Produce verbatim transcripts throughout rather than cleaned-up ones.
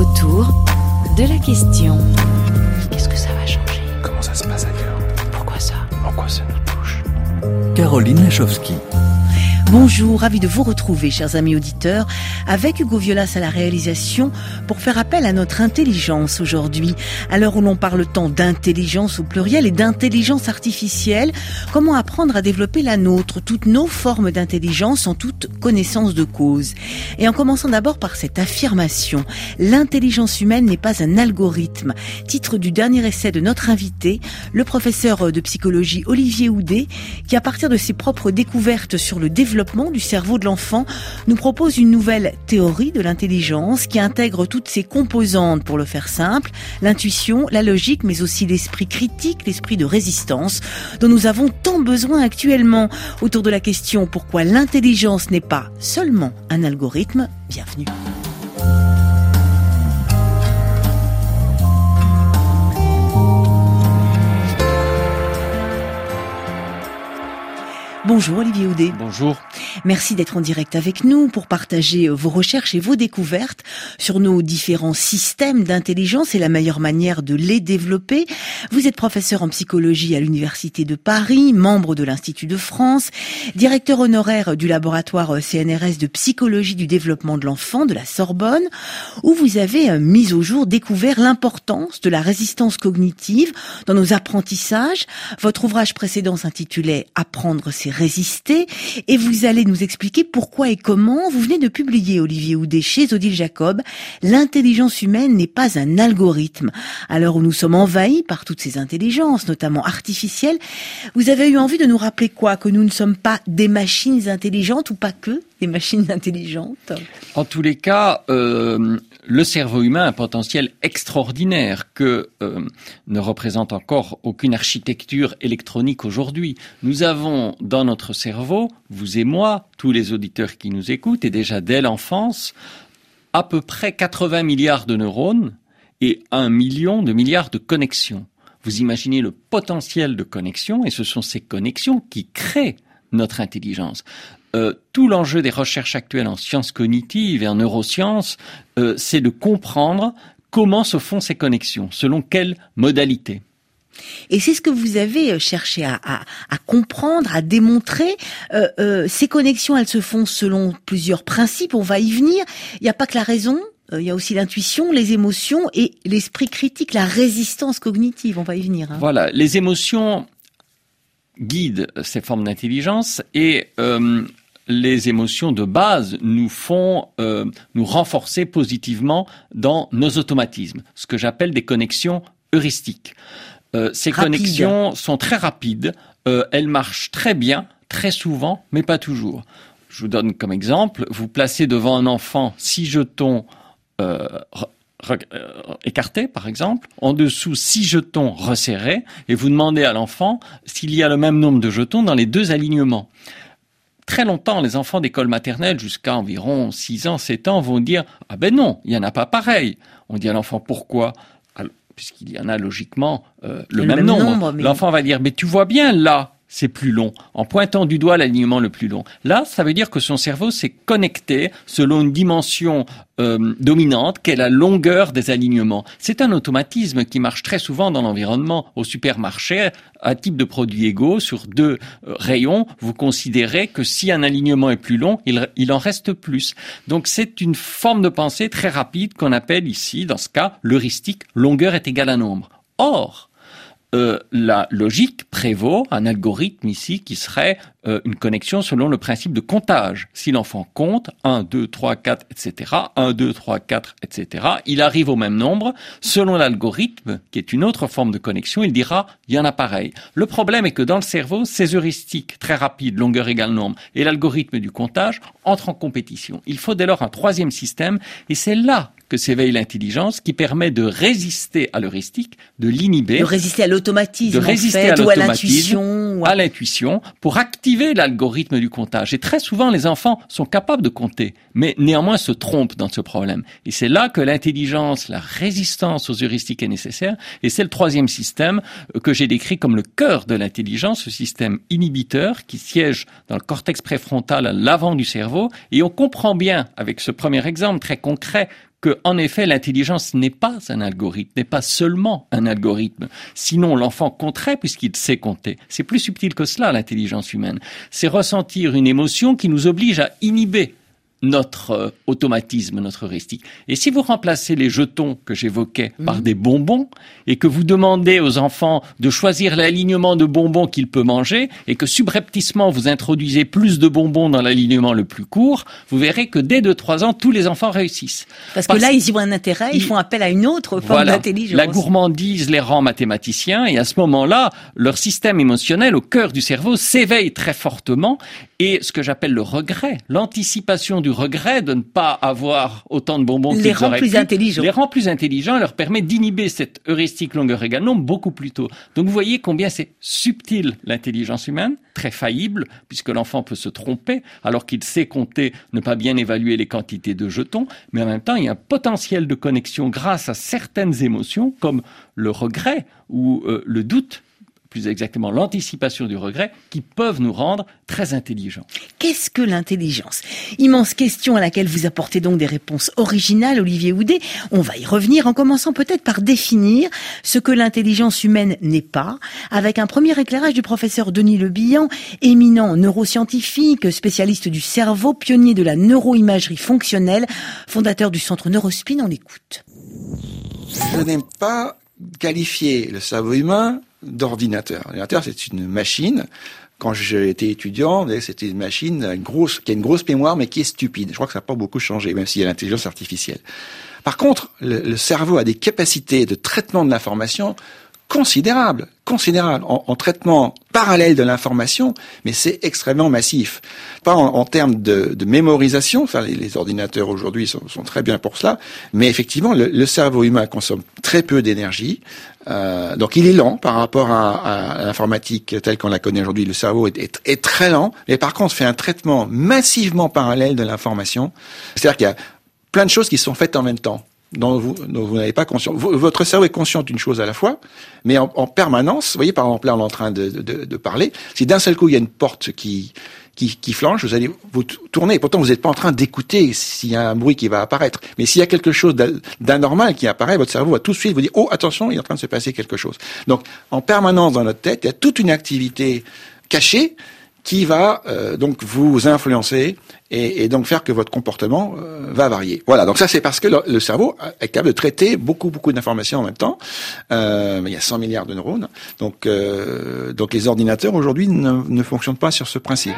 autour de la question. Qu'est-ce que ça va changer? Comment ça se passe ailleurs? Pourquoi ça? En quoi ça nous touche? Caroline Lachowski. Bonjour, ravi de vous retrouver, chers amis auditeurs, avec Hugo Violas à la réalisation pour faire appel à notre intelligence aujourd'hui. À l'heure où l'on parle tant d'intelligence au pluriel et d'intelligence artificielle, comment apprendre à développer la nôtre, toutes nos formes d'intelligence en toute connaissance de cause. Et en commençant d'abord par cette affirmation, l'intelligence humaine n'est pas un algorithme. Titre du dernier essai de notre invité, le professeur de psychologie Olivier Houdet, qui à partir de ses propres découvertes sur le développement du cerveau de l'enfant, nous propose une nouvelle théorie de l'intelligence qui intègre toutes ses composantes, pour le faire simple, l'intuition, la logique, mais aussi l'esprit critique, l'esprit de résistance, dont nous avons tant besoin actuellement. Autour de la question pourquoi l'intelligence n'est pas seulement un algorithme, bienvenue. Bonjour Olivier Houdet. Bonjour. Merci d'être en direct avec nous pour partager vos recherches et vos découvertes sur nos différents systèmes d'intelligence et la meilleure manière de les développer. Vous êtes professeur en psychologie à l'Université de Paris, membre de l'Institut de France, directeur honoraire du laboratoire C N R S de psychologie du développement de l'enfant de la Sorbonne, où vous avez mis au jour, découvert l'importance de la résistance cognitive dans nos apprentissages. Votre ouvrage précédent s'intitulait « Apprendre, c'est résister » et vous allez nous expliquer pourquoi et comment. Vous venez de publier, Olivier Houdet, chez Odile Jacob, « L'intelligence humaine n'est pas un algorithme ». À l'heure où nous sommes envahis par toutes ces intelligences, notamment artificielles, vous avez eu envie de nous rappeler quoi? Que nous ne sommes pas des machines intelligentes ou pas que des machines intelligentes? En tous les cas, euh, le cerveau humain a un potentiel extraordinaire que euh, ne représente encore aucune architecture électronique aujourd'hui. Nous avons dans notre cerveau, vous et moi, tous les auditeurs qui nous écoutent, et déjà dès l'enfance, à peu près quatre-vingts milliards de neurones et un million de milliards de connexions. Vous imaginez le potentiel de connexion, et ce sont ces connexions qui créent notre intelligence. Euh, tout l'enjeu des recherches actuelles en sciences cognitives et en neurosciences, euh, c'est de comprendre comment se font ces connexions, selon quelles modalités. Et c'est ce que vous avez cherché à, à, à comprendre, à démontrer. Euh, euh, ces connexions, elles se font selon plusieurs principes, on va y venir. Il n'y a pas que la raison, euh, il y a aussi l'intuition, les émotions et l'esprit critique, la résistance cognitive, on va y venir. Hein. Voilà, les émotions guident ces formes d'intelligence et euh, les émotions de base nous font euh, nous renforcer positivement dans nos automatismes, ce que j'appelle des connexions heuristiques. Euh, ces Rapide. connexions sont très rapides, euh, elles marchent très bien, très souvent, mais pas toujours. Je vous donne comme exemple, vous placez devant un enfant six jetons euh, re- euh, écartés, par exemple, en dessous six jetons resserrés, et vous demandez à l'enfant s'il y a le même nombre de jetons dans les deux alignements. Très longtemps, les enfants d'école maternelle, jusqu'à environ six ans, sept ans, vont dire « Ah ben non, il n'y en a pas pareil ». On dit à l'enfant « Pourquoi ?» Alors, puisqu'il y en a logiquement euh, le, le même, même nombre. nombre mais... L'enfant va dire « Mais tu vois bien, là, c'est plus long », en pointant du doigt l'alignement le plus long. Là, ça veut dire que son cerveau s'est connecté selon une dimension euh, dominante, qu'est la longueur des alignements. C'est un automatisme qui marche très souvent dans l'environnement. Au supermarché, un type de produits égaux, sur deux euh, rayons, vous considérez que si un alignement est plus long, il, il en reste plus. Donc c'est une forme de pensée très rapide qu'on appelle ici, dans ce cas, l'heuristique, longueur est égale à nombre. Or, Euh, la logique prévaut, un algorithme ici qui serait euh, une connexion selon le principe de comptage. Si l'enfant compte un, deux, trois, quatre, et cetera, un, deux, trois, quatre, et cetera, il arrive au même nombre. Selon l'algorithme, qui est une autre forme de connexion, il dira il y en a pareil. Le problème est que dans le cerveau, ces heuristiques très rapides, longueur égale nombre, et l'algorithme du comptage entrent en compétition. Il faut dès lors un troisième système, et c'est là que s'éveille l'intelligence, qui permet de résister à l'heuristique, de l'inhiber. De résister à l'automatisme, de résister en fait, à ou à l'automatisme, l'intuition. Ou à... à l'intuition, pour activer l'algorithme du comptage. Et très souvent, les enfants sont capables de compter, mais néanmoins se trompent dans ce problème. Et c'est là que l'intelligence, la résistance aux heuristiques est nécessaire. Et c'est le troisième système que j'ai décrit comme le cœur de l'intelligence, ce système inhibiteur qui siège dans le cortex préfrontal à l'avant du cerveau. Et on comprend bien, avec ce premier exemple très concret, que, en effet, l'intelligence n'est pas un algorithme, n'est pas seulement un algorithme. Sinon, l'enfant compterait puisqu'il sait compter. C'est plus subtil que cela, l'intelligence humaine. C'est ressentir une émotion qui nous oblige à inhiber notre euh, automatisme, notre heuristique. Et si vous remplacez les jetons que j'évoquais mmh. par des bonbons et que vous demandez aux enfants de choisir l'alignement de bonbons qu'ils peuvent manger et que subrepticement vous introduisez plus de bonbons dans l'alignement le plus court, vous verrez que dès deux trois ans, tous les enfants réussissent. Parce, Parce que là, ils y voient un intérêt, ils, ils font appel à une autre forme voilà, d'intelligence. La gourmandise les rend mathématiciens et à ce moment-là, leur système émotionnel au cœur du cerveau s'éveille très fortement et ce que j'appelle le regret, l'anticipation du regret de ne pas avoir autant de bonbons qu'ils les rend auraient plus pu, intelligents. les rend plus intelligents et leur permet d'inhiber cette heuristique longueur égale nombre beaucoup plus tôt. Donc vous voyez combien c'est subtil l'intelligence humaine, très faillible, puisque l'enfant peut se tromper, alors qu'il sait compter, ne pas bien évaluer les quantités de jetons, mais en même temps, il y a un potentiel de connexion grâce à certaines émotions, comme le regret ou euh, le doute, plus exactement l'anticipation du regret, qui peuvent nous rendre très intelligents. Qu'est-ce que l'intelligence ? Immense question à laquelle vous apportez donc des réponses originales, Olivier Houdet. On va y revenir en commençant peut-être par définir ce que l'intelligence humaine n'est pas, avec un premier éclairage du professeur Denis Le Bihan, éminent neuroscientifique, spécialiste du cerveau, pionnier de la neuroimagerie fonctionnelle, fondateur du centre Neurospin. On l'écoute. Je n'aime pas qualifier le cerveau humain d'ordinateur. L'ordinateur, c'est une machine. Quand j'étais étudiant, c'était une machine une grosse, qui a une grosse mémoire, mais qui est stupide. Je crois que ça n'a pas beaucoup changé, même s'il y a l'intelligence artificielle. Par contre, le, le cerveau a des capacités de traitement de l'information considérables, considérables, en, en traitement parallèle de l'information, mais c'est extrêmement massif. Pas en, en termes de, de mémorisation, enfin les, les ordinateurs aujourd'hui sont, sont très bien pour cela, mais effectivement le, le cerveau humain consomme très peu d'énergie, euh, donc il est lent par rapport à, à, à l'informatique telle qu'on la connaît aujourd'hui. Le cerveau est, est, est très lent, mais par contre fait un traitement massivement parallèle de l'information, c'est-à-dire qu'il y a plein de choses qui sont faites en même temps. dont vous, dont vous n'avez pas conscience. Votre cerveau est conscient d'une chose à la fois, mais en, en permanence, vous voyez, par exemple, là, on est en train de, de, de parler, si d'un seul coup, il y a une porte qui, qui, qui flanche, vous allez vous tourner, et pourtant, vous n'êtes pas en train d'écouter s'il y a un bruit qui va apparaître. Mais s'il y a quelque chose d'anormal qui apparaît, votre cerveau va tout de suite vous dire, oh, attention, il est en train de se passer quelque chose. Donc, en permanence dans notre tête, il y a toute une activité cachée qui va euh, donc vous influencer et, et donc faire que votre comportement euh, va varier. Voilà, donc ça c'est parce que le, le cerveau est capable de traiter beaucoup beaucoup d'informations en même temps. Euh, il y a cent milliards de neurones, donc euh, donc les ordinateurs aujourd'hui ne, ne fonctionnent pas sur ce principe.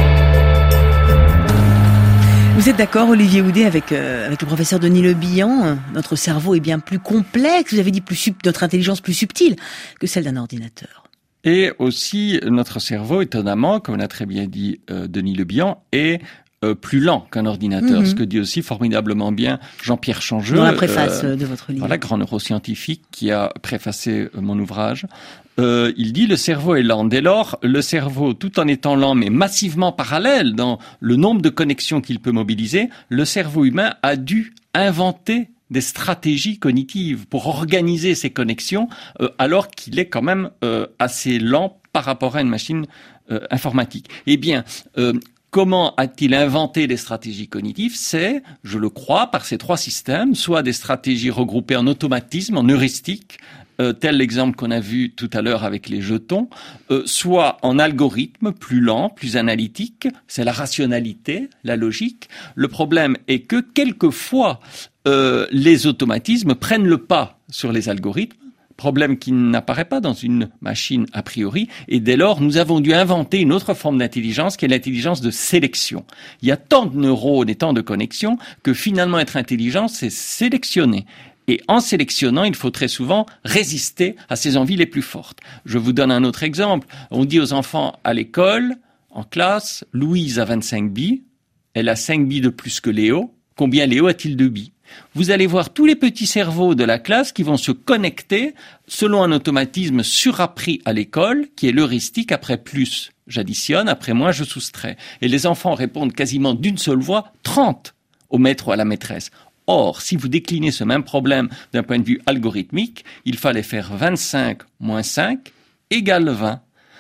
Vous êtes d'accord, Olivier Houdet, avec euh, avec le professeur Denis Le Bihan, notre cerveau est bien plus complexe. Vous avez dit plus sub, notre intelligence plus subtile que celle d'un ordinateur. Et aussi, notre cerveau, étonnamment, comme l'a très bien dit euh, Denis Le Bihan, est euh, plus lent qu'un ordinateur. Mm-hmm. Ce que dit aussi formidablement bien Jean-Pierre Changeux. Dans la préface euh, de votre livre. Voilà, grand neuroscientifique qui a préfacé euh, mon ouvrage. Euh, il dit le cerveau est lent. Dès lors, le cerveau, tout en étant lent, mais massivement parallèle dans le nombre de connexions qu'il peut mobiliser, le cerveau humain a dû inventer des stratégies cognitives pour organiser ces connexions, euh, alors qu'il est quand même euh, assez lent par rapport à une machine euh, informatique. Eh bien, euh, comment a-t-il inventé les stratégies cognitives ? C'est, je le crois, par ces trois systèmes, soit des stratégies regroupées en automatisme, en heuristique, Euh, tel l'exemple qu'on a vu tout à l'heure avec les jetons, euh, soit en algorithme plus lent, plus analytique, c'est la rationalité, la logique. Le problème est que quelquefois, euh, les automatismes prennent le pas sur les algorithmes, problème qui n'apparaît pas dans une machine a priori, et dès lors, nous avons dû inventer une autre forme d'intelligence qui est l'intelligence de sélection. Il y a tant de neurones et tant de connexions que finalement être intelligent, c'est sélectionner. Et en sélectionnant, il faut très souvent résister à ses envies les plus fortes. Je vous donne un autre exemple. On dit aux enfants à l'école, en classe, Louise a vingt-cinq billes, elle a cinq billes de plus que Léo. Combien Léo a-t-il de billes ? Vous allez voir tous les petits cerveaux de la classe qui vont se connecter selon un automatisme surappris à l'école, qui est l'heuristique. Après plus, j'additionne, après moins, je soustrais. Et les enfants répondent quasiment d'une seule voix, trente au maître ou à la maîtresse. Or, si vous déclinez ce même problème d'un point de vue algorithmique, il fallait faire vingt-cinq moins cinq égale vingt.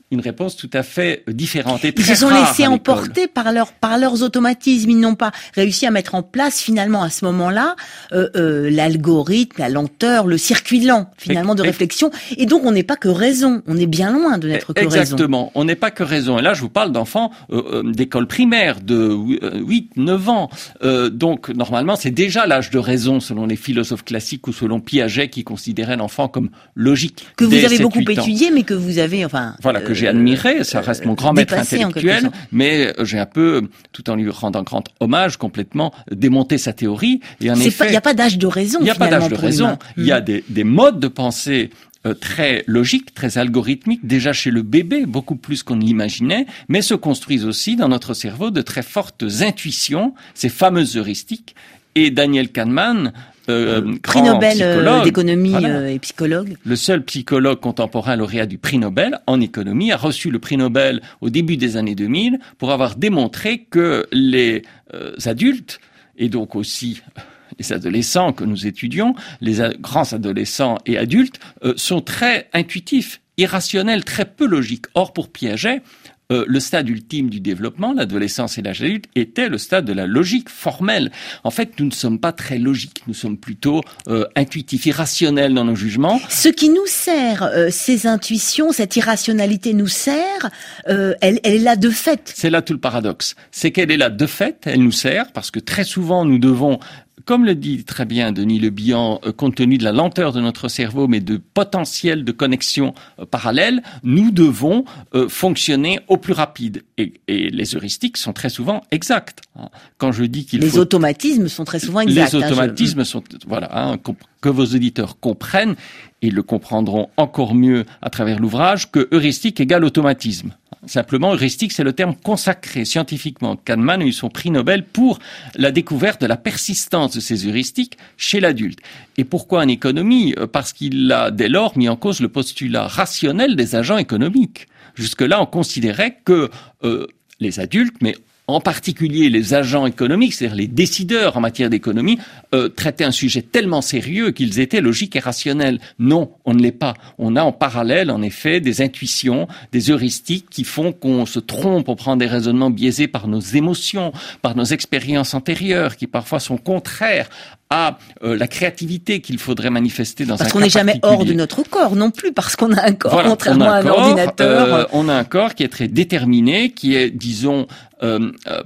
une réponse tout à fait différente et très Ils se sont rare laissés à l'école. emporter par leur par leurs automatismes. Ils n'ont pas réussi à mettre en place finalement à ce moment-là euh, euh, l'algorithme, la lenteur, le circuit lent finalement de et, réflexion. Et donc on n'est pas que raison. On est bien loin de n'être que exactement. raison. Exactement. On n'est pas que raison. Et là, je vous parle d'enfants euh, euh, d'école primaire de huit, neuf ans. Euh, donc normalement, c'est déjà l'âge de raison selon les philosophes classiques ou selon Piaget qui considérait l'enfant comme logique. Que vous avez sept, beaucoup huit ans. étudié, mais que vous avez enfin. Voilà, que euh, j'ai admiré, ça reste mon grand maître intellectuel, en mais j'ai un peu, tout en lui rendant grand hommage, complètement démonté sa théorie. Et en C'est effet, pas, il n'y a pas d'âge de raison. il n'y a pas d'âge de raison. Il y a mmh. des, des modes de pensée euh, très logiques, très algorithmiques, déjà chez le bébé, beaucoup plus qu'on ne l'imaginait, mais se construisent aussi dans notre cerveau de très fortes intuitions, ces fameuses heuristiques. Et Daniel Kahneman, Euh, prix Nobel euh, d'économie voilà. euh, et psychologue. Le seul psychologue contemporain lauréat du prix Nobel en économie a reçu le prix Nobel au début des années deux mille pour avoir démontré que les euh, adultes, et donc aussi les adolescents que nous étudions, les a- grands adolescents et adultes, euh, sont très intuitifs, irrationnels, très peu logiques. Or, pour Piaget, Euh, le stade ultime du développement, l'adolescence et l'âge adulte, était le stade de la logique formelle. En fait, nous ne sommes pas très logiques, nous sommes plutôt euh, intuitifs, irrationnels dans nos jugements. Ce qui nous sert, euh, ces intuitions, cette irrationalité nous sert, euh, elle, elle est là de fait. C'est là tout le paradoxe. C'est qu'elle est là de fait, elle nous sert, parce que très souvent nous devons, comme le dit très bien Denis Le Bihan, euh, compte tenu de la lenteur de notre cerveau, mais de potentiel de connexion euh, parallèle, nous devons euh, fonctionner au plus rapide. Et, et les heuristiques sont très souvent exactes. Hein. Quand je dis qu'il les faut... automatismes sont très souvent exacts. Les automatismes hein, sont, voilà, hein, que vos auditeurs comprennent, et le comprendront encore mieux à travers l'ouvrage, que heuristique égale automatisme. Simplement, heuristique, c'est le terme consacré scientifiquement. Kahneman a eu son prix Nobel pour la découverte de la persistance de ces heuristiques chez l'adulte. Et pourquoi en économie ? Parce qu'il a dès lors mis en cause le postulat rationnel des agents économiques. Jusque-là, on considérait que euh, les adultes, mais en particulier les agents économiques, c'est-à-dire les décideurs en matière d'économie, euh, traitaient un sujet tellement sérieux qu'ils étaient logiques et rationnels. Non, on ne l'est pas. On a en parallèle, en effet, des intuitions, des heuristiques qui font qu'on se trompe, on prend des raisonnements biaisés par nos émotions, par nos expériences antérieures, qui parfois sont contraires à euh, la créativité qu'il faudrait manifester dans parce un qu'on cas n'est jamais particulier. hors de notre corps non plus, parce qu'on a un corps, Voilà, contrairement on a un à un corps, ordinateur. euh, on a un corps qui est très déterminé, qui est, disons, euh, euh,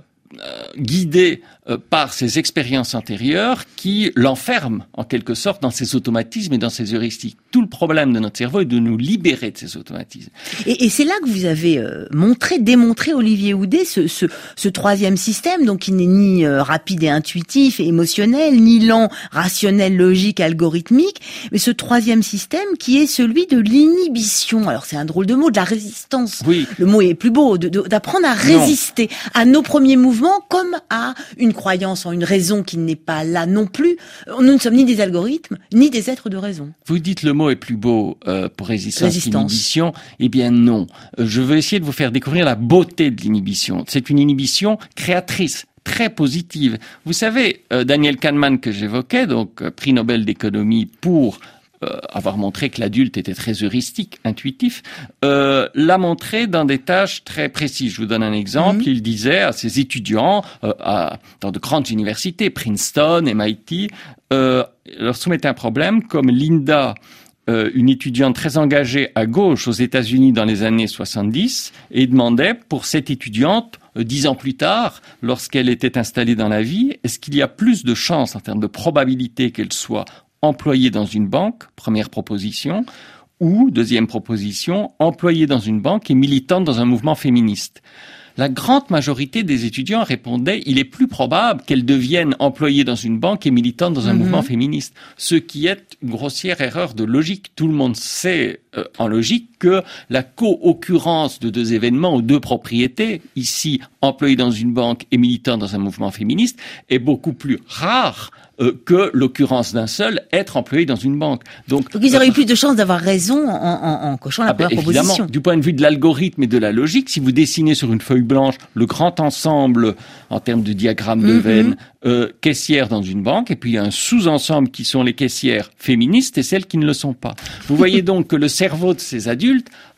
guidé euh, par ses expériences antérieures qui l'enferment en quelque sorte dans ses automatismes et dans ses heuristiques. Tout le problème de notre cerveau est de nous libérer de ces automatismes. Et, et c'est là que vous avez euh, montré, démontré, Olivier Houdet, ce, ce, ce troisième système, donc qui n'est ni euh, rapide et intuitif et émotionnel, ni lent, rationnel, logique, algorithmique, mais ce troisième système qui est celui de l'inhibition. Alors c'est un drôle de mot, de la résistance. Oui. Le mot est plus beau, de, de, d'apprendre à résister non. à nos premiers mouvements comme à une croyance en une raison qui n'est pas là non plus. Nous ne sommes ni des algorithmes, ni des êtres de raison. Vous dites le mot est plus beau euh, pour résistance, Résistance. inhibition. Eh bien non. Euh, je veux essayer de vous faire découvrir la beauté de l'inhibition. C'est une inhibition créatrice, très positive. Vous savez, euh, Daniel Kahneman que j'évoquais, donc euh, prix Nobel d'économie pour euh, avoir montré que l'adulte était très heuristique, intuitif, euh, l'a montré dans des tâches très précises. Je vous donne un exemple. Mmh. Il disait à ses étudiants euh, à, dans de grandes universités, Princeton, M I T, euh, leur soumettait un problème comme Linda, euh, une étudiante très engagée à gauche aux États-Unis dans les années soixante-dix, et demandait pour cette étudiante, euh, dix ans plus tard, lorsqu'elle était installée dans la vie, est-ce qu'il y a plus de chances en termes de probabilité qu'elle soit employée dans une banque, première proposition, ou, deuxième proposition, employée dans une banque et militante dans un mouvement féministe. La grande majorité des étudiants répondaient « il est plus probable qu'elle devienne employée dans une banque et militante dans un mmh. mouvement féministe », ce qui est une grossière erreur de logique. Tout le monde sait euh, en logique que la co-occurrence de deux événements ou deux propriétés, ici employée dans une banque et militante dans un mouvement féministe, est beaucoup plus rare euh, que l'occurrence d'un seul être employé dans une banque. Donc, Donc ils auraient euh, eu plus de chances d'avoir raison en, en, en cochant la ah ben, première évidemment, proposition. Du point de vue de l'algorithme et de la logique, si vous dessinez sur une feuille blanche le grand ensemble en termes de diagramme de mm-hmm. Venn, euh, caissière dans une banque, et puis il y a un sous-ensemble qui sont les caissières féministes et celles qui ne le sont pas. Vous voyez donc que le cerveau de ces adultes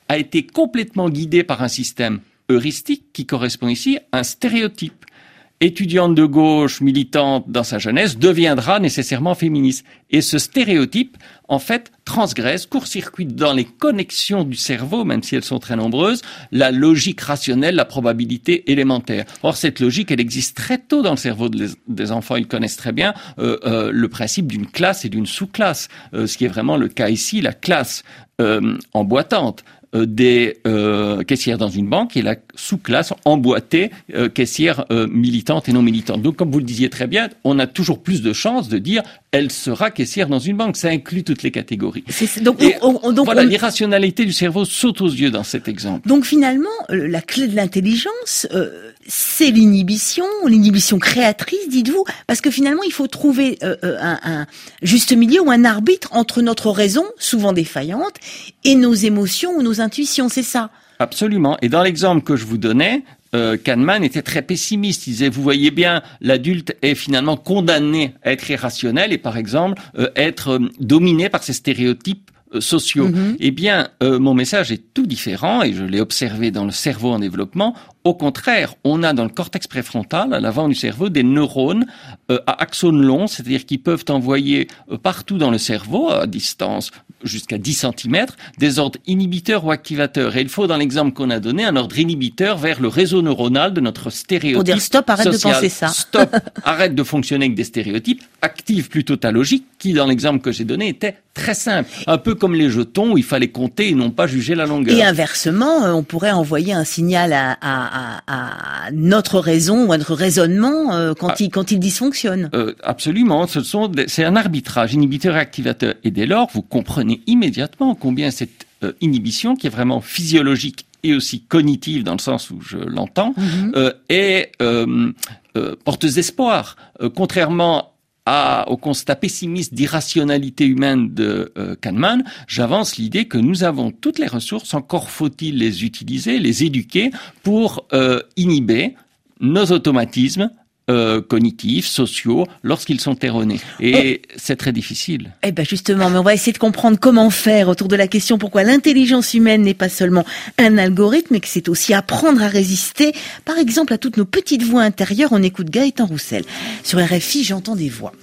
a été complètement guidée par un système heuristique qui correspond ici à un stéréotype. Étudiante de gauche, militante dans sa jeunesse, deviendra nécessairement féministe. Et ce stéréotype, en fait, transgresse, court-circuite dans les connexions du cerveau, même si elles sont très nombreuses, la logique rationnelle, la probabilité élémentaire. Or, cette logique, elle existe très tôt dans le cerveau des enfants. Ils connaissent très bien euh, euh, le principe d'une classe et d'une sous-classe, euh, ce qui est vraiment le cas ici, la classe euh, emboîtante des euh, caissières dans une banque et la sous-classe emboîtée euh, caissière euh, militante et non militante. Donc, comme vous le disiez très bien, on a toujours plus de chances de dire elle sera caissière dans une banque. Ça inclut toutes les catégories. C'est, donc, et, on, on, donc, voilà, on... l'irrationalité du cerveau saute aux yeux dans cet exemple. Donc finalement, euh, la clé de l'intelligence, euh, c'est l'inhibition, l'inhibition créatrice, dites-vous, parce que finalement, il faut trouver euh, un, un juste milieu ou un arbitre entre notre raison, souvent défaillante, et nos émotions ou nos intuitions, c'est ça? Absolument. Et dans l'exemple que je vous donnais, euh, Kahneman était très pessimiste. Il disait, vous voyez bien, l'adulte est finalement condamné à être irrationnel et par exemple, euh, être euh, dominé par ces stéréotypes euh, sociaux. Mm-hmm. Eh bien, euh, mon message est tout différent et je l'ai observé dans le cerveau en développement. Au contraire, on a dans le cortex préfrontal, à l'avant du cerveau, des neurones euh, à axones longs, c'est-à-dire qu'ils peuvent envoyer euh, partout dans le cerveau, à distance jusqu'à dix centimètres, des ordres inhibiteurs ou activateurs. Et il faut, dans l'exemple qu'on a donné, un ordre inhibiteur vers le réseau neuronal de notre stéréotype Pour dire stop, arrête social. de penser ça. Stop, arrête de fonctionner avec des stéréotypes, active plutôt ta logique, qui, dans l'exemple que j'ai donné, était très simple. Un peu comme les jetons où il fallait compter et non pas juger la longueur. Et inversement, on pourrait envoyer un signal à, à, à, à notre raison ou à notre raisonnement euh, quand, ah, il, quand il dysfonctionne. Euh, absolument. Ce sont des, c'est un arbitrage inhibiteur et activateur. Et dès lors, vous comprenez immédiatement combien cette euh, inhibition, qui est vraiment physiologique et aussi cognitive dans le sens où je l'entends, mm-hmm. euh, est euh, euh, porteuse d'espoir. Euh, contrairement À, au constat pessimiste d'irrationalité humaine de euh, Kahneman, j'avance l'idée que nous avons toutes les ressources, encore faut-il les utiliser, les éduquer pour euh, inhiber nos automatismes euh, cognitifs, sociaux, lorsqu'ils sont erronés. Et oh. c'est très difficile. Eh ben justement, mais on va essayer de comprendre comment faire autour de la question pourquoi l'intelligence humaine n'est pas seulement un algorithme, mais que c'est aussi apprendre à résister, par exemple, à toutes nos petites voix intérieures. On écoute Gaëtan Roussel. Sur R F I, j'entends des voix.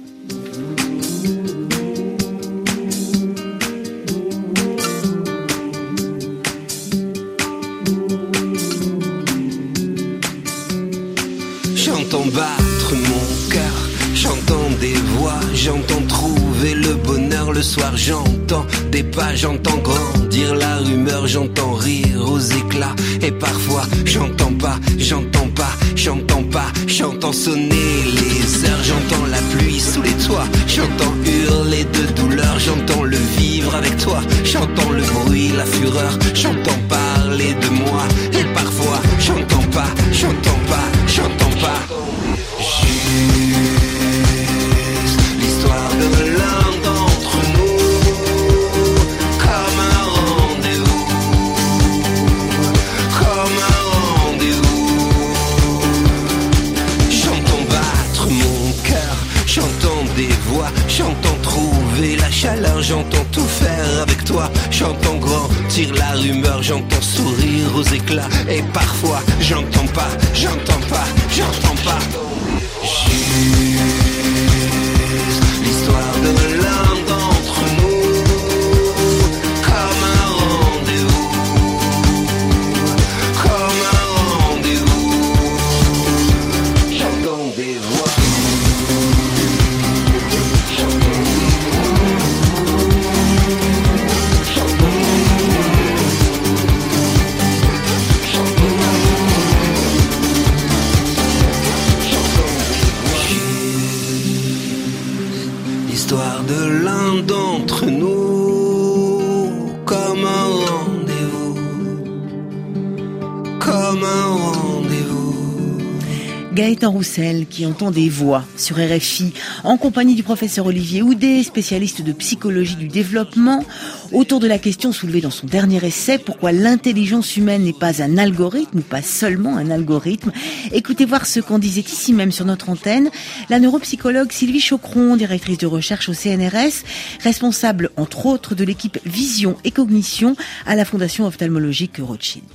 J'entends battre mon cœur, j'entends des voix, j'entends trouver le bonheur le soir, j'entends des pas, j'entends grandir la rumeur, j'entends rire aux éclats et parfois j'entends pas, j'entends pas, j'entends pas, j'entends sonner les heures, j'entends la pluie sous les toits, j'entends hurler de douleur, j'entends le vivre avec toi, j'entends le bruit, la fureur, j'entends parler de moi et parfois j'entends pas, j'entends pas, j'entends pas. Juste l'histoire de l'un d'entre nous, comme un rendez-vous, comme un rendez-vous. J'entends battre mon cœur, j'entends des voix, j'entends trouver la chaleur, j'entends tout faire avec toi, j'entends grandir la rumeur, j'entends sourire aux éclats et parfois j'entends pas, j'entends pas, j'entends pas. Juste l'histoire de l'un d'entre nous, comme un rendez-vous, comme un rendez-vous. J'entends des voix. L'histoire de l'un d'entre nous, comme un rendez-vous, comme un rendez-vous. Gaëtan Roussel qui entend des voix sur R F I en compagnie du professeur Olivier Houdet, spécialiste de psychologie du développement, autour de la question soulevée dans son dernier essai, pourquoi l'intelligence humaine n'est pas un algorithme ou pas seulement un algorithme. Écoutez voir ce qu'en disait ici même sur notre antenne la neuropsychologue Sylvie Chocron, directrice de recherche au C N R S, responsable entre autres de l'équipe Vision et Cognition à la Fondation ophtalmologique Rothschild.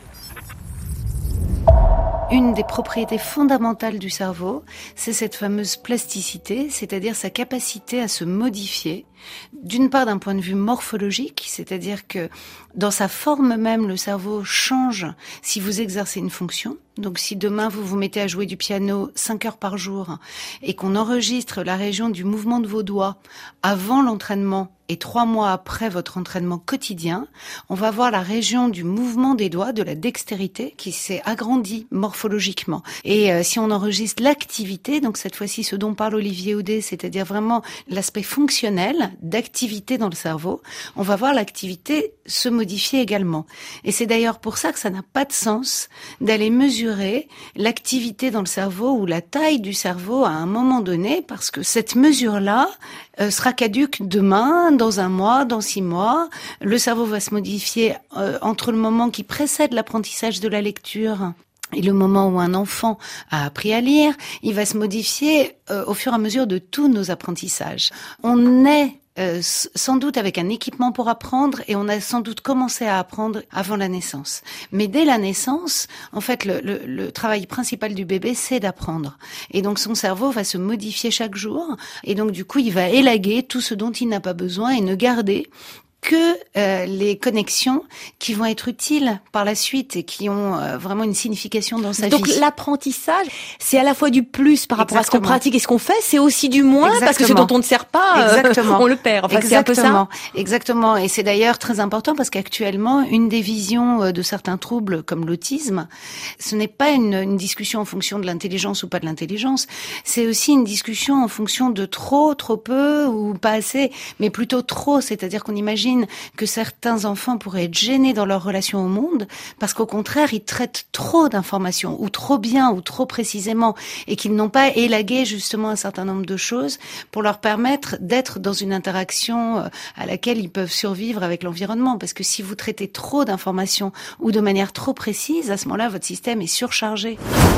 Une des propriétés fondamentales du cerveau, c'est cette fameuse plasticité, c'est-à-dire sa capacité à se modifier, d'une part d'un point de vue morphologique, c'est-à-dire que dans sa forme même, le cerveau change si vous exercez une fonction. Donc si demain vous vous mettez à jouer du piano cinq heures par jour et qu'on enregistre la région du mouvement de vos doigts avant l'entraînement et trois mois après votre entraînement quotidien, on va voir la région du mouvement des doigts, de la dextérité, qui s'est agrandie morphologiquement. Et euh, si on enregistre l'activité, donc cette fois-ci ce dont parle Olivier Houdet, c'est-à-dire vraiment l'aspect fonctionnel d'activité dans le cerveau, on va voir l'activité se modifier également. Et c'est d'ailleurs pour ça que ça n'a pas de sens d'aller mesurer l'activité dans le cerveau ou la taille du cerveau à un moment donné, parce que cette mesure-là euh, sera caduque demain, dans un mois, dans six mois. Le cerveau va se modifier euh, entre le moment qui précède l'apprentissage de la lecture et le moment où un enfant a appris à lire. Il va se modifier euh, au fur et à mesure de tous nos apprentissages. On est Euh, sans doute avec un équipement pour apprendre, et on a sans doute commencé à apprendre avant la naissance. Mais dès la naissance, en fait, le, le, le travail principal du bébé, c'est d'apprendre. Et donc son cerveau va se modifier chaque jour, et donc du coup, il va élaguer tout ce dont il n'a pas besoin et ne garder que euh, les connexions qui vont être utiles par la suite et qui ont euh, vraiment une signification dans sa Donc, vie. Donc l'apprentissage, c'est à la fois du plus par rapport Exactement. à ce qu'on pratique et ce qu'on fait, c'est aussi du moins. Exactement. Parce que ce dont on ne sert pas, Exactement. Euh, on le perd. Enfin, Exactement. c'est un peu ça. Exactement. Et c'est d'ailleurs très important parce qu'actuellement, une des visions de certains troubles comme l'autisme, ce n'est pas une, une discussion en fonction de l'intelligence ou pas de l'intelligence, c'est aussi une discussion en fonction de trop, trop peu ou pas assez, mais plutôt trop, c'est-à-dire qu'on imagine que certains enfants pourraient être gênés dans leur relation au monde parce qu'au contraire, ils traitent trop d'informations ou trop bien ou trop précisément et qu'ils n'ont pas élagué justement un certain nombre de choses pour leur permettre d'être dans une interaction à laquelle ils peuvent survivre avec l'environnement. Parce que si vous traitez trop d'informations ou de manière trop précise, à ce moment-là, votre système est surchargé.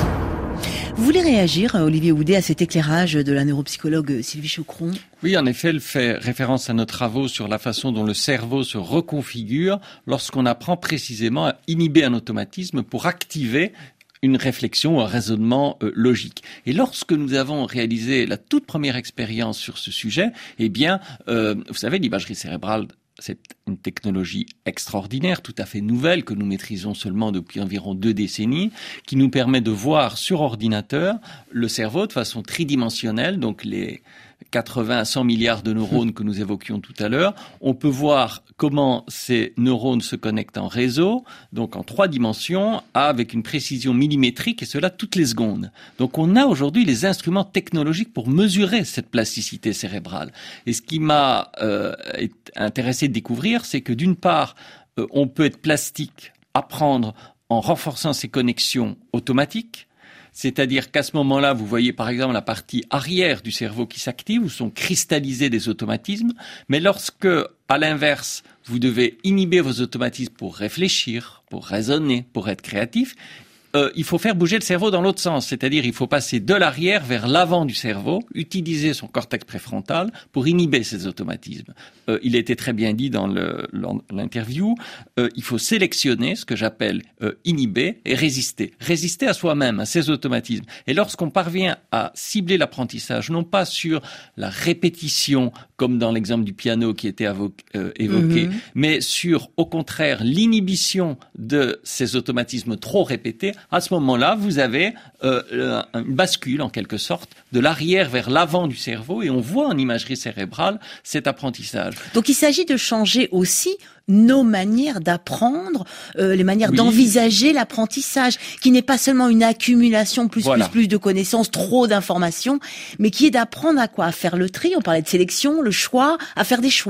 Vous voulez réagir, Olivier Houdet, à cet éclairage de la neuropsychologue Sylvie Chocron ? Oui, en effet, elle fait référence à nos travaux sur la façon dont le cerveau se reconfigure lorsqu'on apprend précisément à inhiber un automatisme pour activer une réflexion ou un raisonnement euh, logique. Et lorsque nous avons réalisé la toute première expérience sur ce sujet, eh bien, euh, vous savez, l'imagerie cérébrale, c'est une technologie extraordinaire, tout à fait nouvelle, que nous maîtrisons seulement depuis environ deux décennies, qui nous permet de voir sur ordinateur le cerveau de façon tridimensionnelle, donc les quatre-vingts à cent milliards de neurones que nous évoquions tout à l'heure. On peut voir comment ces neurones se connectent en réseau, donc en trois dimensions, avec une précision millimétrique, et cela toutes les secondes. Donc on a aujourd'hui les instruments technologiques pour mesurer cette plasticité cérébrale. Et ce qui m'a euh, intéressé de découvrir, c'est que d'une part, euh, on peut être plastique, apprendre en renforçant ses connexions automatiques. C'est-à-dire qu'à ce moment-là, vous voyez par exemple la partie arrière du cerveau qui s'active, où sont cristallisés des automatismes. Mais lorsque, à l'inverse, vous devez inhiber vos automatismes pour réfléchir, pour raisonner, pour être créatif, euh, il faut faire bouger le cerveau dans l'autre sens. C'est-à-dire il faut passer de l'arrière vers l'avant du cerveau, utiliser son cortex préfrontal pour inhiber ces automatismes. Euh, il a été très bien dit dans le, l'interview, euh, il faut sélectionner ce que j'appelle euh, inhiber et résister. Résister à soi-même, à ses automatismes. Et lorsqu'on parvient à cibler l'apprentissage, non pas sur la répétition, comme dans l'exemple du piano qui était avo- euh, évoqué, mmh. mais sur, au contraire, l'inhibition de ces automatismes trop répétés, à ce moment-là, vous avez euh, une bascule, en quelque sorte, de l'arrière vers l'avant du cerveau, et on voit en imagerie cérébrale cet apprentissage. Donc il s'agit de changer aussi nos manières d'apprendre, euh, les manières oui. d'envisager l'apprentissage, qui n'est pas seulement une accumulation plus voilà. plus plus de connaissances, trop d'informations, mais qui est d'apprendre à quoi ? À faire le tri, on parlait de sélection, le choix, à faire des choix.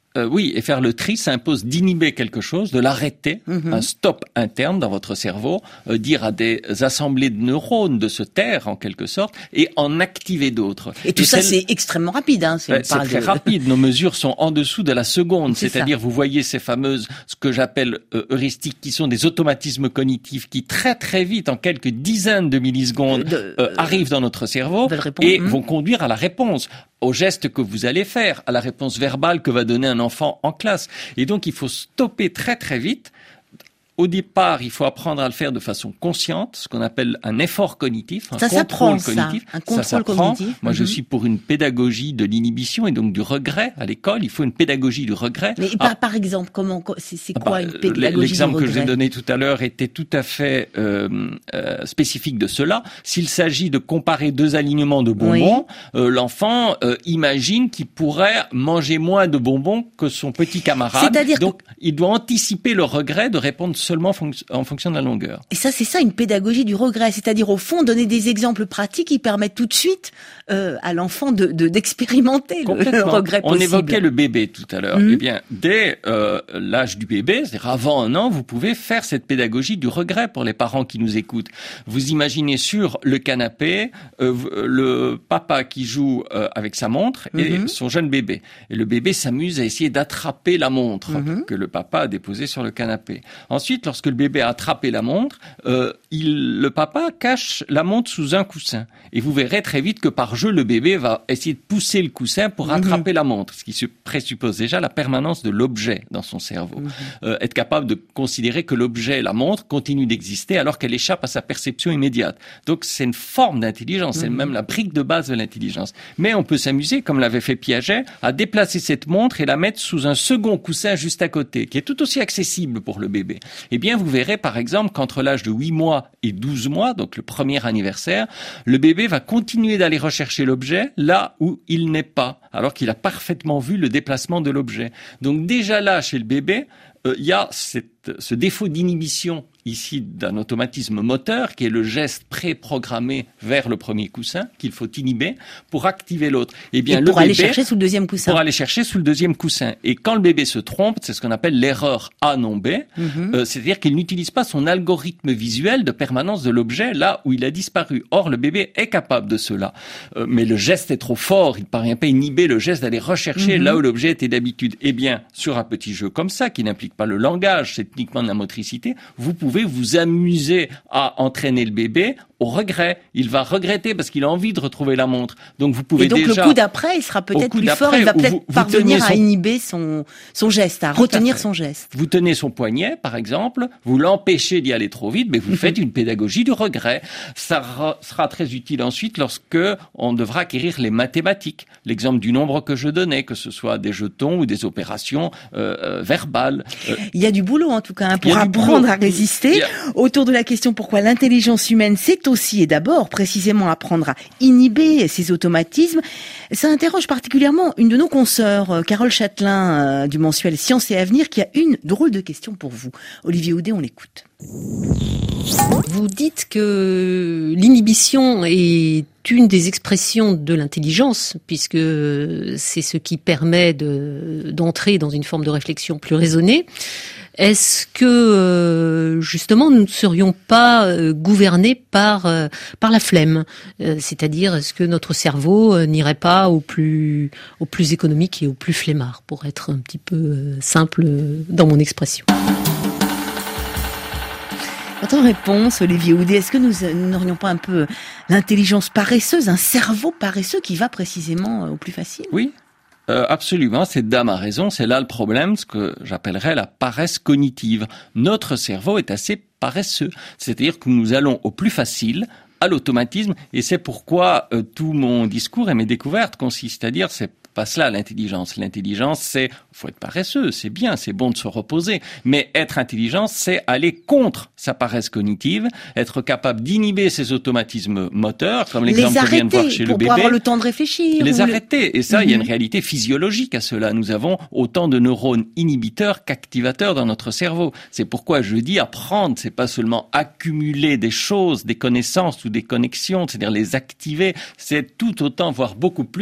Euh, oui, et faire le tri, ça impose d'inhiber quelque chose, de l'arrêter, mmh. un stop interne dans votre cerveau, euh, dire à des assemblées de neurones de se taire en quelque sorte, et en activer d'autres. Et tout et ça, c'est extrêmement rapide. Hein, c'est c'est très de... rapide. Nos mesures sont en dessous de la seconde, c'est c'est-à-dire ça. Vous voyez ces fameuses, ce que j'appelle euh, heuristiques, qui sont des automatismes cognitifs qui très très vite, en quelques dizaines de millisecondes, de, euh, arrivent dans notre cerveau et mmh. vont conduire à la réponse, au geste que vous allez faire, à la réponse verbale que va donner un enfant en classe. Et donc, il faut stopper très très vite. Au départ, il faut apprendre à le faire de façon consciente, ce qu'on appelle un effort cognitif, un ça contrôle ça, cognitif. Un contrôle ça s'apprend. cognitif. Moi, mm-hmm. je suis pour une pédagogie de l'inhibition et donc du regret à l'école. Il faut une pédagogie du regret. Mais ah, par, par exemple, comment c'est, c'est quoi bah, une pédagogie l'exemple du regret ? Que j'ai donné tout à l'heure était tout à fait euh, euh, spécifique de cela. S'il s'agit de comparer deux alignements de bonbons, oui. euh, l'enfant euh, imagine qu'il pourrait manger moins de bonbons que son petit camarade. C'est-à-dire donc, que... il doit anticiper le regret de répondre seulement fonc- en fonction de la longueur. Et ça, c'est ça, une pédagogie du regret. C'est-à-dire, au fond, donner des exemples pratiques qui permettent tout de suite euh, à l'enfant de, de, d'expérimenter le, le regret possible. On évoquait le bébé tout à l'heure. Mmh. Eh bien, dès euh, l'âge du bébé, c'est-à-dire avant un an, vous pouvez faire cette pédagogie du regret pour les parents qui nous écoutent. Vous imaginez sur le canapé euh, le papa qui joue euh, avec sa montre et mmh. son jeune bébé. Et le bébé s'amuse à essayer d'attraper la montre mmh. que le papa a déposée sur le canapé. Ensuite, lorsque le bébé a attrapé la montre, euh, il, le papa cache la montre sous un coussin. Et vous verrez très vite que par jeu, le bébé va essayer de pousser le coussin pour mmh. attraper la montre, ce qui se présuppose déjà la permanence de l'objet dans son cerveau. Mmh. Euh, être capable de considérer que l'objet, la montre, continue d'exister alors qu'elle échappe à sa perception immédiate. Donc c'est une forme d'intelligence, mmh. c'est même la brique de base de l'intelligence. Mais on peut s'amuser, comme l'avait fait Piaget, à déplacer cette montre et la mettre sous un second coussin juste à côté, qui est tout aussi accessible pour le bébé. Eh bien, vous verrez par exemple qu'entre l'âge de huit mois et douze mois, donc le premier anniversaire, le bébé va continuer d'aller rechercher l'objet là où il n'est pas, alors qu'il a parfaitement vu le déplacement de l'objet. Donc déjà là, chez le bébé, il euh, y a cette, ce défaut d'inhibition ici d'un automatisme moteur qui est le geste pré-programmé vers le premier coussin qu'il faut inhiber pour activer l'autre. Eh bien, et le pour bébé, aller chercher sous le deuxième coussin. Pour aller chercher sous le deuxième coussin. Et quand le bébé se trompe, c'est ce qu'on appelle l'erreur A non B, mm-hmm. euh, c'est-à-dire qu'il n'utilise pas son algorithme visuel de permanence de l'objet là où il a disparu. Or, le bébé est capable de cela. Euh, mais le geste est trop fort, il ne parvient pas à inhiber le geste d'aller rechercher mm-hmm. là où l'objet était d'habitude. Eh bien, sur un petit jeu comme ça, qui n'implique pas le langage, c'est uniquement de la motricité, vous pouvez vous amuser à entraîner le bébé au regret. Il va regretter parce qu'il a envie de retrouver la montre. Donc vous pouvez déjà... Et donc déjà, le coup d'après, il sera peut-être plus fort, il va peut-être vous, vous parvenir son... à inhiber son, son geste, à Tout retenir à son geste. Vous tenez son poignet, par exemple, vous l'empêchez d'y aller trop vite, mais vous mm-hmm. faites une pédagogie du regret. Ça ra- sera très utile ensuite lorsque on devra acquérir les mathématiques. L'exemple du nombre que je donnais, que ce soit des jetons ou des opérations euh, euh, verbales. Euh... Il y a du boulot en tout cas hein, pour apprendre à résister. A... Autour de la question pourquoi l'intelligence humaine, c'est aussi et d'abord précisément apprendre à inhiber ces automatismes. Ça interroge particulièrement une de nos consoeurs, Carole Châtelain, euh, du mensuel Science et Avenir, qui a une drôle de question pour vous. Olivier Houdet, on l'écoute. Vous dites que l'inhibition est une des expressions de l'intelligence, puisque c'est ce qui permet de, d'entrer dans une forme de réflexion plus raisonnée. Est-ce que euh, justement nous ne serions pas euh, gouvernés par euh, par la flemme, euh, c'est-à-dire est-ce que notre cerveau euh, n'irait pas au plus au plus économique et au plus flemmard, pour être un petit peu euh, simple dans mon expression. Votre réponse, Olivier Houdet, est-ce que nous, nous n'aurions pas un peu l'intelligence paresseuse, un cerveau paresseux qui va précisément au plus facile ? Oui. Euh, absolument, cette dame a raison, c'est là le problème, ce que j'appellerais la paresse cognitive. Notre cerveau est assez paresseux, c'est-à-dire que nous allons au plus facile, à l'automatisme, et c'est pourquoi euh, tout mon discours et mes découvertes consistent à dire c'est pas cela l'intelligence. L'intelligence, c'est, faut être paresseux, c'est bien, c'est bon de se reposer, mais être intelligent, c'est aller contre sa paresse cognitive, être capable d'inhiber ses automatismes moteurs, comme l'exemple que je viens de voir chez le bébé. Les arrêter pour avoir le temps de réfléchir. Les arrêter. Le... Et ça, mm-hmm. il y a une réalité physiologique à cela. Nous avons autant de neurones inhibiteurs qu'activateurs dans notre cerveau. C'est pourquoi je dis apprendre, c'est pas seulement accumuler des choses, des connaissances ou des connexions, c'est-à-dire les activer, c'est tout autant, voire beaucoup plus,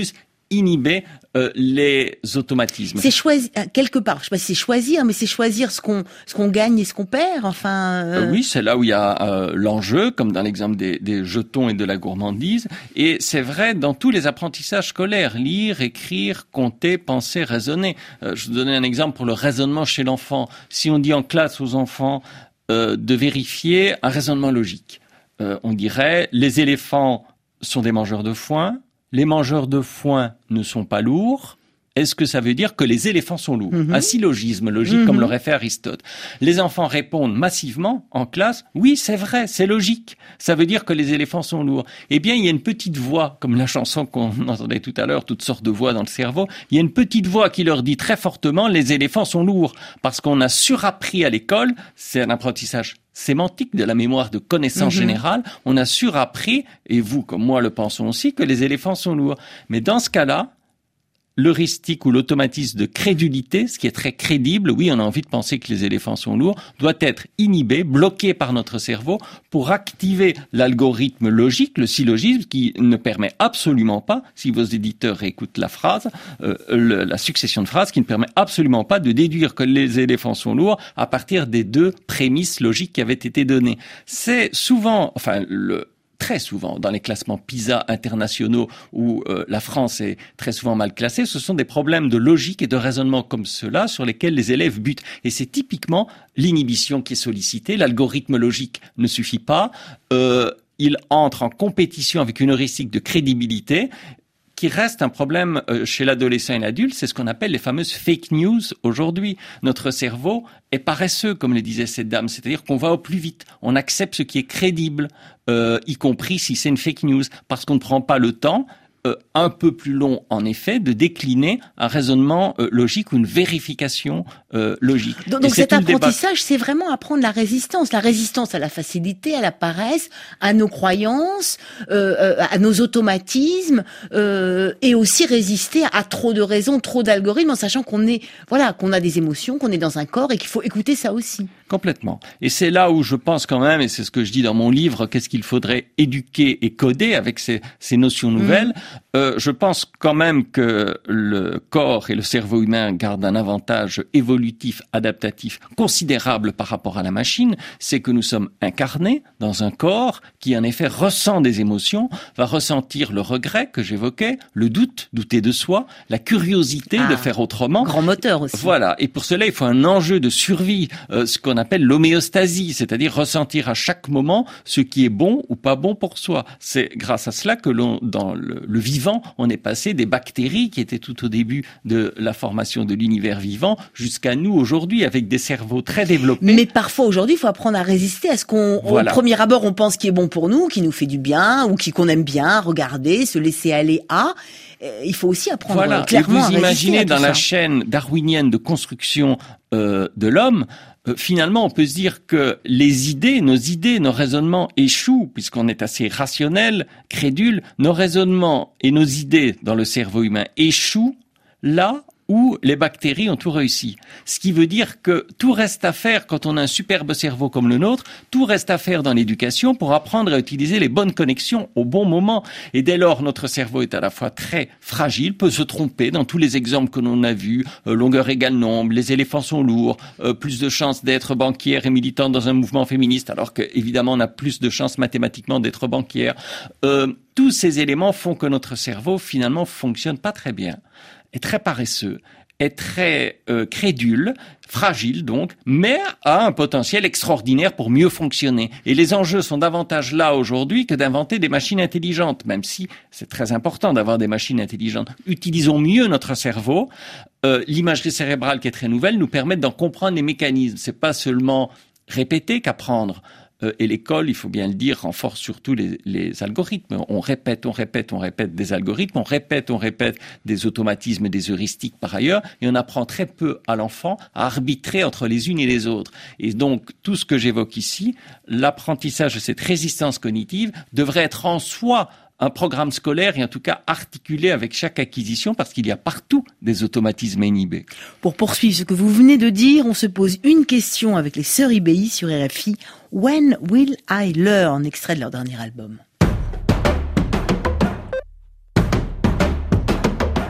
inhiber euh, les automatismes. C'est choisir quelque part. Je sais pas si c'est choisir, mais c'est choisir ce qu'on ce qu'on gagne et ce qu'on perd. Enfin. Euh... Euh, oui, c'est là où il y a euh, l'enjeu, comme dans l'exemple des, des jetons et de la gourmandise. Et c'est vrai dans tous les apprentissages scolaires, lire, écrire, compter, penser, raisonner. Euh, je vous donne un exemple pour le raisonnement chez l'enfant. Si on dit en classe aux enfants euh, de vérifier un raisonnement logique, euh, on dirait les éléphants sont des mangeurs de foin. Les mangeurs de foin ne sont pas lourds. Est-ce que ça veut dire que les éléphants sont lourds? Mm-hmm. Un syllogisme logique, mm-hmm. comme l'aurait fait Aristote. Les enfants répondent massivement en classe, oui, c'est vrai, c'est logique. Ça veut dire que les éléphants sont lourds. Eh bien, il y a une petite voix, comme la chanson qu'on entendait tout à l'heure, toutes sortes de voix dans le cerveau. Il y a une petite voix qui leur dit très fortement, les éléphants sont lourds. Parce qu'on a surappris à l'école, c'est un apprentissage sémantique de la mémoire de connaissance mmh. générale, on a surappris, et vous comme moi le pensons aussi, que les éléphants sont lourds. Mais dans ce cas-là, l'heuristique ou l'automatisme de crédulité, ce qui est très crédible, oui, on a envie de penser que les éléphants sont lourds, doit être inhibé, bloqué par notre cerveau pour activer l'algorithme logique, le syllogisme, qui ne permet absolument pas, si vos éditeurs écoutent la phrase, euh, le, la succession de phrases, qui ne permet absolument pas de déduire que les éléphants sont lourds à partir des deux prémices logiques qui avaient été données. C'est souvent, enfin, le très souvent dans les classements PISA internationaux où euh, la France est très souvent mal classée, ce sont des problèmes de logique et de raisonnement comme ceux-là sur lesquels les élèves butent. Et c'est typiquement l'inhibition qui est sollicitée. L'algorithme logique ne suffit pas. Euh, il entre en compétition avec une heuristique de crédibilité qui reste un problème chez l'adolescent et l'adulte, c'est ce qu'on appelle les fameuses fake news aujourd'hui. Notre cerveau est paresseux, comme le disait cette dame, c'est-à-dire qu'on va au plus vite, on accepte ce qui est crédible, euh, y compris si c'est une fake news, parce qu'on ne prend pas le temps, euh, un peu plus long en effet, de décliner un raisonnement euh, logique ou une vérification euh, logique. Donc, donc cet apprentissage, c'est vraiment apprendre la résistance, la résistance à la facilité, à la paresse, à nos croyances, euh, à nos automatismes, euh, et aussi résister à trop de raisons, trop d'algorithmes, en sachant qu'on est, voilà, qu'on a des émotions, qu'on est dans un corps et qu'il faut écouter ça aussi. Complètement. Et c'est là où je pense quand même, et c'est ce que je dis dans mon livre, qu'est-ce qu'il faudrait éduquer et coder avec ces, ces notions nouvelles. Mmh. Euh, je pense quand même que le corps et le cerveau humain gardent un avantage évolutif, adaptatif considérable par rapport à la machine. C'est que nous sommes incarnés dans un corps qui en effet ressent des émotions, va ressentir le regret que j'évoquais, le doute, douter de soi, la curiosité ah, de faire autrement. Grand moteur aussi. Voilà. Et pour cela, il faut un enjeu de survie, euh, ce qu'on appelle l'homéostasie, c'est-à-dire ressentir à chaque moment ce qui est bon ou pas bon pour soi. C'est grâce à cela que l'on, dans le, le vivant, on est passé des bactéries qui étaient tout au début de la formation de l'univers vivant jusqu'à nous aujourd'hui avec des cerveaux très développés. Mais parfois aujourd'hui, il faut apprendre à résister à ce qu'on, voilà. Au premier abord, on pense qui est bon pour nous, qui nous fait du bien ou qui qu'on aime bien, regarder, se laisser aller à. Il faut aussi apprendre voilà. clairement à résister. Et vous imaginez à tout dans ça. La chaîne darwinienne de construction euh, de l'homme, euh, finalement, on peut se dire que les idées, nos idées, nos raisonnements échouent, puisqu'on est assez rationnel, crédule. Nos raisonnements et nos idées dans le cerveau humain échouent là où les bactéries ont tout réussi. Ce qui veut dire que tout reste à faire quand on a un superbe cerveau comme le nôtre, tout reste à faire dans l'éducation pour apprendre à utiliser les bonnes connexions au bon moment. Et dès lors, notre cerveau est à la fois très fragile, peut se tromper dans tous les exemples que l'on a vus, euh, longueur égale nombre, les éléphants sont lourds, euh, plus de chances d'être banquière et militante dans un mouvement féministe, alors qu'évidemment on a plus de chances mathématiquement d'être banquière. Euh, tous ces éléments font que notre cerveau finalement fonctionne pas très bien. Est très paresseux, est très euh, crédule, fragile donc, mais a un potentiel extraordinaire pour mieux fonctionner. Et les enjeux sont davantage là aujourd'hui que d'inventer des machines intelligentes, même si c'est très important d'avoir des machines intelligentes. Utilisons mieux notre cerveau. Euh, l'imagerie cérébrale qui est très nouvelle nous permet d'en comprendre les mécanismes. C'est pas seulement répéter qu'apprendre. Euh, et l'école, il faut bien le dire, renforce surtout les, les algorithmes. On répète, on répète, on répète des algorithmes, on répète, on répète des automatismes, des heuristiques par ailleurs, et on apprend très peu à l'enfant à arbitrer entre les unes et les autres. Et donc, tout ce que j'évoque ici, l'apprentissage de cette résistance cognitive devrait être en soi un programme scolaire et en tout cas articulé avec chaque acquisition parce qu'il y a partout des automatismes inhibés. Pour poursuivre ce que vous venez de dire, on se pose une question avec les sœurs I B I sur R F I. When will I learn? Extrait de leur dernier album.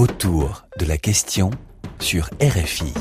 Autour de la question sur R F I.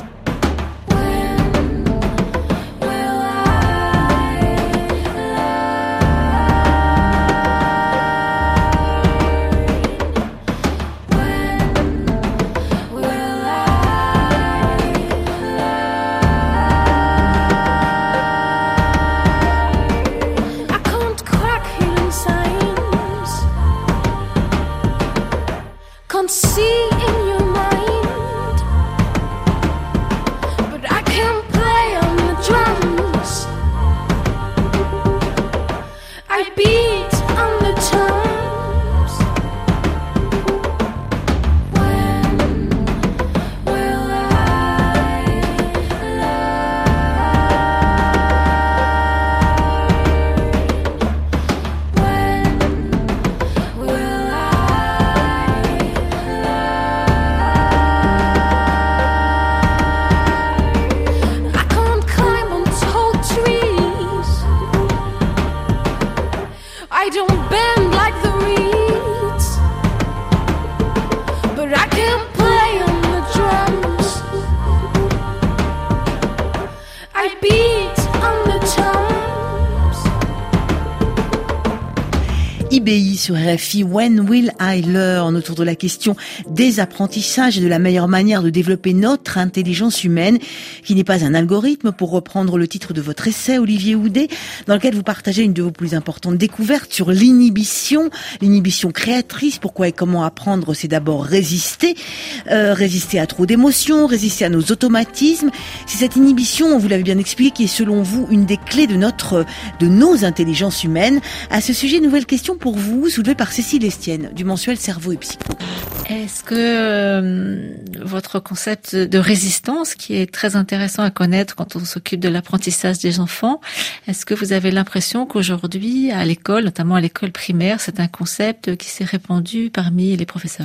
I B I sur R F I, When Will I Learn, autour de la question des apprentissages et de la meilleure manière de développer notre intelligence humaine, qui n'est pas un algorithme, pour reprendre le titre de votre essai, Olivier Houdet, dans lequel vous partagez une de vos plus importantes découvertes sur l'inhibition, l'inhibition créatrice. Pourquoi et comment apprendre, c'est d'abord résister, euh, résister à trop d'émotions, résister à nos automatismes. C'est cette inhibition, vous l'avez bien expliqué, qui est selon vous une des clés de notre, de nos intelligences humaines. À ce sujet, nouvelle question pour vous, soulevée par Cécile Estienne, du mensuel Cerveau et Psycho. Est-ce que euh, votre concept de résistance, qui est très intéressant à connaître quand on s'occupe de l'apprentissage des enfants, est-ce que vous avez l'impression qu'aujourd'hui, à l'école, notamment à l'école primaire, c'est un concept qui s'est répandu parmi les professeurs ?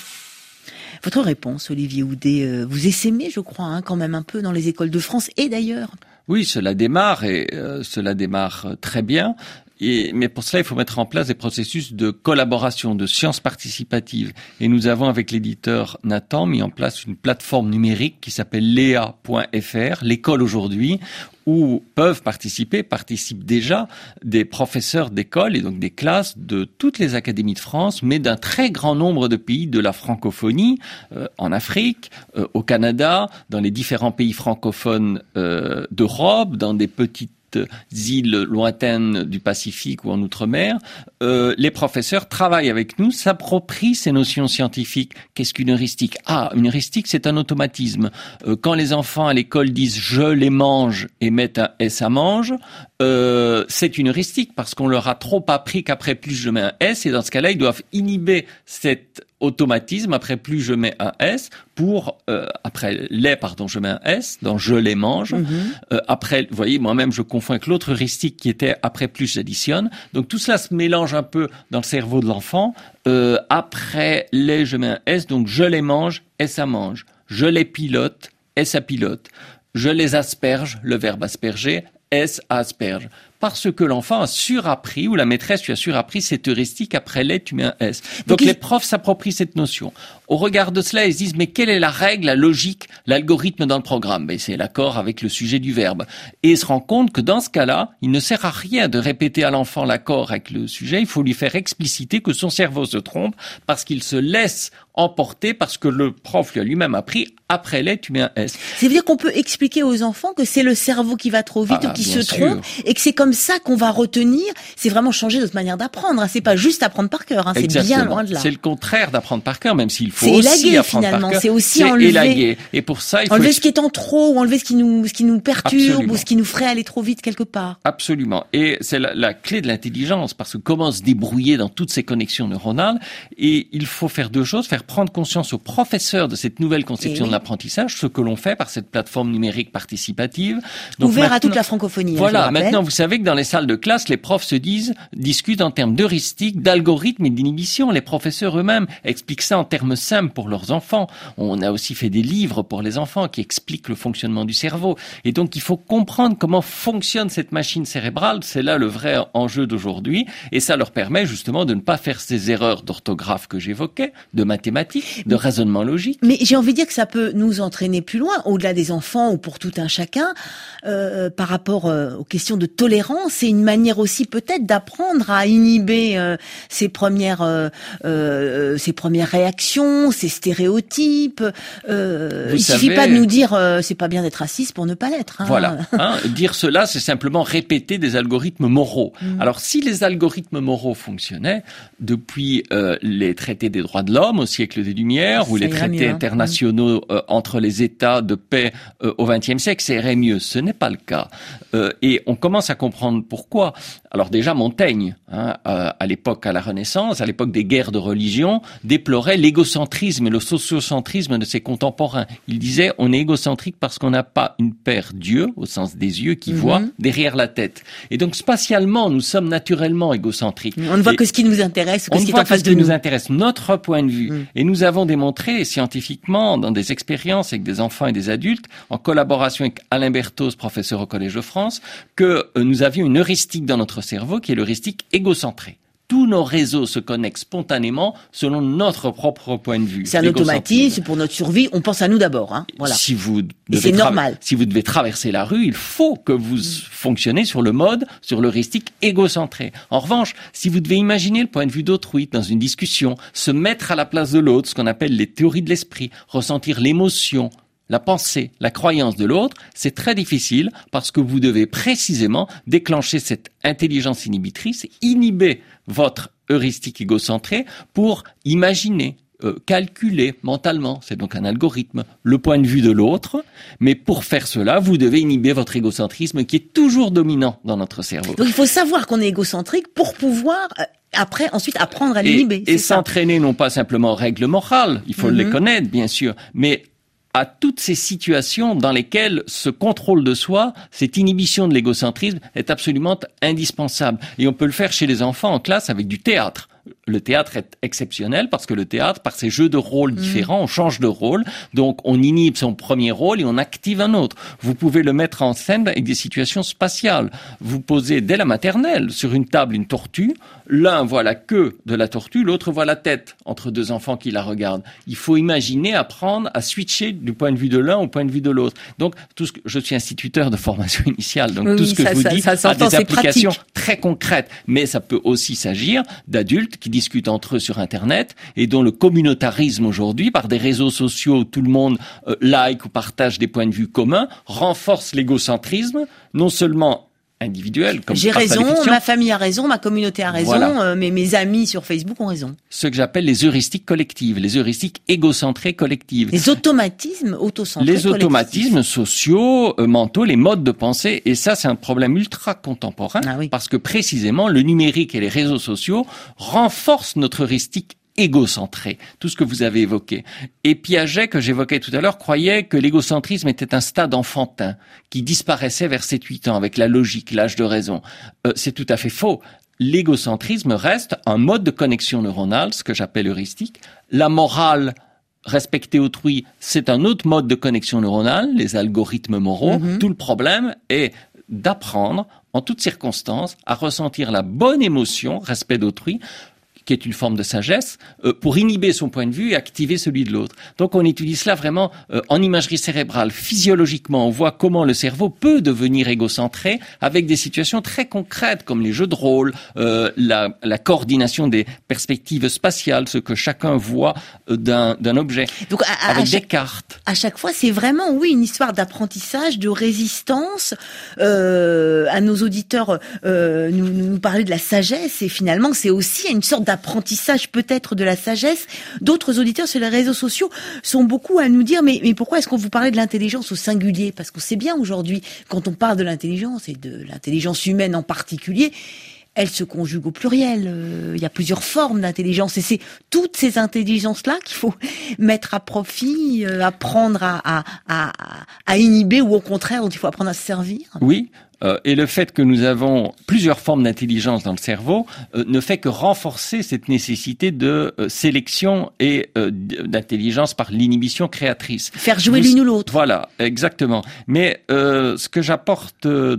Votre réponse, Olivier Houdet, vous essaimez, je crois, hein, quand même un peu dans les écoles de France et d'ailleurs. Oui, cela démarre et euh, cela démarre très bien. Et, mais pour cela, il faut mettre en place des processus de collaboration, de sciences participatives. Et nous avons, avec l'éditeur Nathan, mis en place une plateforme numérique qui s'appelle L E A point F R, l'école aujourd'hui, où peuvent participer, participent déjà des professeurs d'école et donc des classes de toutes les académies de France, mais d'un très grand nombre de pays de la francophonie, euh, en Afrique, euh, au Canada, dans les différents pays francophones euh, d'Europe, dans des petites îles lointaines du Pacifique ou en Outre-mer, euh, les professeurs travaillent avec nous, s'approprient ces notions scientifiques. Qu'est-ce qu'une heuristique ? Ah, une heuristique, c'est un automatisme. Euh, quand les enfants à l'école disent « je les mange » et mettent un « S à mange », euh, c'est une heuristique parce qu'on leur a trop appris qu'après plus je mets un S, et dans ce cas-là, ils doivent inhiber cet automatisme, après plus je mets un S, pour, euh, après les, pardon, je mets un S, dans je les mange, mmh. euh, après, vous voyez, moi-même je confonds avec l'autre heuristique qui était après plus j'additionne, donc tout cela se mélange un peu dans le cerveau de l'enfant, euh, après les, je mets un S, donc je les mange, S à mange, je les pilote, S à pilote, je les asperge, le verbe asperger, S à asperge. Parce que l'enfant a surappris, ou la maîtresse lui a surappris cette heuristique, après les, tu mets un S. Donc, Donc les il... profs s'approprient cette notion. Au regard de cela, ils se disent, mais quelle est la règle, la logique, l'algorithme dans le programme ? Ben, c'est l'accord avec le sujet du verbe. Et ils se rendent compte que dans ce cas-là, il ne sert à rien de répéter à l'enfant l'accord avec le sujet, il faut lui faire expliciter que son cerveau se trompe parce qu'il se laisse emporter parce que le prof lui a lui-même appris, après les, tu mets un S. C'est-à-dire qu'on peut expliquer aux enfants que c'est le cerveau qui va trop vite ah, ou qui se sûr. trompe, et que c'est comme ça qu'on va retenir. C'est vraiment changer notre manière d'apprendre. Hein. C'est pas juste apprendre par cœur. Hein. C'est bien loin de là. C'est le contraire d'apprendre par cœur, même s'il faut c'est aussi élaguer, apprendre finalement. par cœur. C'est aussi c'est enlever, élaguer. Et pour ça, il faut enlever exp... ce qui est en trop, ou enlever ce qui nous, ce qui nous perturbe, Absolument. ou ce qui nous ferait aller trop vite quelque part. Absolument. Et c'est la, la clé de l'intelligence, parce que comment se débrouiller dans toutes ces connexions neuronales. Et il faut faire deux choses, faire prendre conscience aux professeurs de cette nouvelle conception oui. de l'apprentissage, ce que l'on fait par cette plateforme numérique participative. Donc ouvert à toute la francophonie. Voilà. Hein, maintenant, vous savez que dans les salles de classe, les profs se disent, discutent en termes d'heuristique, d'algorithmes et d'inhibition. Les professeurs eux-mêmes expliquent ça en termes simples pour leurs enfants. On a aussi fait des livres pour les enfants qui expliquent le fonctionnement du cerveau. Et donc, il faut comprendre comment fonctionne cette machine cérébrale. C'est là le vrai enjeu d'aujourd'hui. Et ça leur permet justement de ne pas faire ces erreurs d'orthographe que j'évoquais, de mathématiques, de raisonnement logique. Mais j'ai envie de dire que ça peut nous entraîner plus loin, au-delà des enfants ou pour tout un chacun, euh, par rapport euh, aux questions de tolérance. C'est une manière aussi peut-être d'apprendre à inhiber euh, ses premières, euh, euh, ses premières réactions, ses stéréotypes. Euh, il savez, suffit pas de nous dire euh, c'est pas bien d'être raciste pour ne pas l'être. Hein. Voilà. Hein, dire cela, c'est simplement répéter des algorithmes moraux. Mmh. Alors, si les algorithmes moraux fonctionnaient depuis euh, les traités des droits de l'homme au siècle des Lumières ça ou les traités mieux, hein. internationaux euh, entre les États de paix euh, au vingtième siècle, ça irait mieux. Ce n'est pas le cas. Euh, et on commence à comprendre pourquoi. Alors déjà, Montaigne, hein, à, à l'époque, à la Renaissance, à l'époque des guerres de religion, déplorait l'égocentrisme et le sociocentrisme de ses contemporains. Il disait, on est égocentrique parce qu'on n'a pas une paire d'yeux, au sens des yeux qui mm-hmm. voient, derrière la tête. Et donc, spatialement, nous sommes naturellement égocentriques. On ne voit et que ce qui nous intéresse, ou que ce qui est en face de nous. On ne voit que ce qui nous intéresse, notre point de vue. Mm. Et nous avons démontré scientifiquement, dans des expériences avec des enfants et des adultes, en collaboration avec Alain Berthoz, professeur au Collège de France, que euh, nous avions une heuristique dans notre cerveau qui est l'heuristique égocentré. Tous nos réseaux se connectent spontanément selon notre propre point de vue. C'est un automatisme pour notre survie. On pense à nous d'abord. Hein. Voilà. Si vous devez c'est normal. Si vous devez traverser la rue, il faut que vous mmh. fonctionnez sur le mode, sur l'heuristique égocentré. En revanche, si vous devez imaginer le point de vue d'autrui dans une discussion, se mettre à la place de l'autre, ce qu'on appelle les théories de l'esprit, ressentir l'émotion, la pensée, la croyance de l'autre, c'est très difficile parce que vous devez précisément déclencher cette intelligence inhibitrice, inhiber votre heuristique égocentré pour imaginer, euh, calculer mentalement, c'est donc un algorithme, le point de vue de l'autre. Mais pour faire cela, vous devez inhiber votre égocentrisme qui est toujours dominant dans notre cerveau. Donc il faut savoir qu'on est égocentrique pour pouvoir... Euh... Après, ensuite, apprendre à l'inhiber. Et, et s'entraîner non pas simplement aux règles morales, il faut mm-hmm. les connaître, bien sûr, mais à toutes ces situations dans lesquelles ce contrôle de soi, cette inhibition de l'égocentrisme est absolument indispensable. Et on peut le faire chez les enfants en classe avec du théâtre. Le théâtre est exceptionnel parce que le théâtre, par ses jeux de rôles différents, mmh. on change de rôle, donc on inhibe son premier rôle et on active un autre. Vous pouvez le mettre en scène avec des situations spatiales. Vous posez dès la maternelle sur une table une tortue, l'un voit la queue de la tortue, l'autre voit la tête entre deux enfants qui la regardent. Il faut imaginer, apprendre à switcher du point de vue de l'un au point de vue de l'autre. Donc, tout ce que, je suis instituteur de formation initiale, donc oui, tout ce que ça, je vous ça, dis ça, ça a des applications pratique. Très concrètes, mais ça peut aussi s'agir d'adultes qui discutent entre eux sur Internet et dont le communautarisme aujourd'hui, par des réseaux sociaux où tout le monde euh, like ou partage des points de vue communs, renforce l'égocentrisme, non seulement individuel. Comme j'ai raison, ma famille a raison, ma communauté a raison, voilà. euh, mes, mes amis sur Facebook ont raison. Ce que j'appelle les heuristiques collectives, les heuristiques égocentrées collectives. Les automatismes autocentrés Les automatismes sociaux, euh, mentaux, les modes de pensée, et ça c'est un problème ultra contemporain, ah oui. parce que précisément le numérique et les réseaux sociaux renforcent notre heuristique égocentré, tout ce que vous avez évoqué. Et Piaget, que j'évoquais tout à l'heure, croyait que l'égocentrisme était un stade enfantin qui disparaissait vers sept huit ans avec la logique, l'âge de raison. Euh, c'est tout à fait faux. L'égocentrisme reste un mode de connexion neuronale, ce que j'appelle heuristique. La morale, respecter autrui, c'est un autre mode de connexion neuronale, les algorithmes moraux. Mm-hmm. Tout le problème est d'apprendre, en toutes circonstances, à ressentir la bonne émotion, respect d'autrui, qui est une forme de sagesse, euh, pour inhiber son point de vue et activer celui de l'autre. Donc on étudie cela vraiment euh, en imagerie cérébrale. Physiologiquement, on voit comment le cerveau peut devenir égocentré avec des situations très concrètes comme les jeux de rôle, euh, la, la coordination des perspectives spatiales, ce que chacun voit euh, d'un, d'un objet, donc à, à, avec à des chaque, cartes. À chaque fois, c'est vraiment, oui, une histoire d'apprentissage, de résistance. Euh, à nos auditeurs, euh, nous, nous parler de la sagesse, et finalement, c'est aussi une sorte d'apprentissage apprentissage peut-être de la sagesse. D'autres auditeurs sur les réseaux sociaux sont beaucoup à nous dire mais, mais pourquoi est-ce qu'on vous parlait de l'intelligence au singulier ? Parce qu'on sait bien aujourd'hui, quand on parle de l'intelligence, et de l'intelligence humaine en particulier, elle se conjugue au pluriel. Euh, il y a plusieurs formes d'intelligence et c'est toutes ces intelligences-là qu'il faut mettre à profit, euh, apprendre à, à, à, à inhiber ou au contraire dont il faut apprendre à se servir. Oui. Euh, et le fait que nous avons plusieurs formes d'intelligence dans le cerveau euh, ne fait que renforcer cette nécessité de euh, sélection et euh, d'intelligence par l'inhibition créatrice. Faire jouer Vous, l'une ou l'autre. Voilà, exactement. Mais euh, ce que j'apporte euh,